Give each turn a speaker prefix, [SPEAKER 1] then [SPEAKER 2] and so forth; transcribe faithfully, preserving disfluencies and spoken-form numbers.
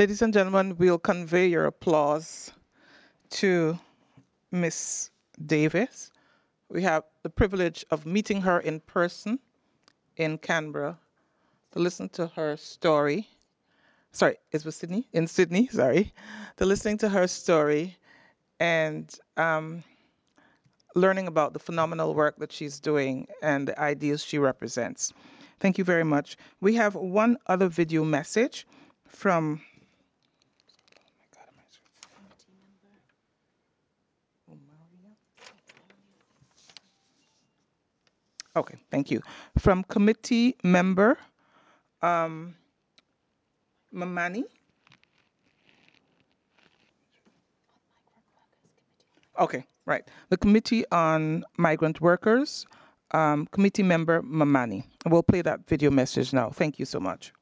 [SPEAKER 1] Ladies and gentlemen, we'll convey your applause to Miss Davis. We have the privilege of meeting her in person in Canberra to listen to her story. Sorry, it was Sydney? In Sydney, sorry. To listening to her story and um, learning about the phenomenal work that she's doing and the ideas she represents. Thank you very much. We have one other video message from Okay, thank you. From committee member um, Mamani. Okay, right. The Committee on Migrant Workers, um, committee member Mamani. We'll play that video message now. Thank you so much.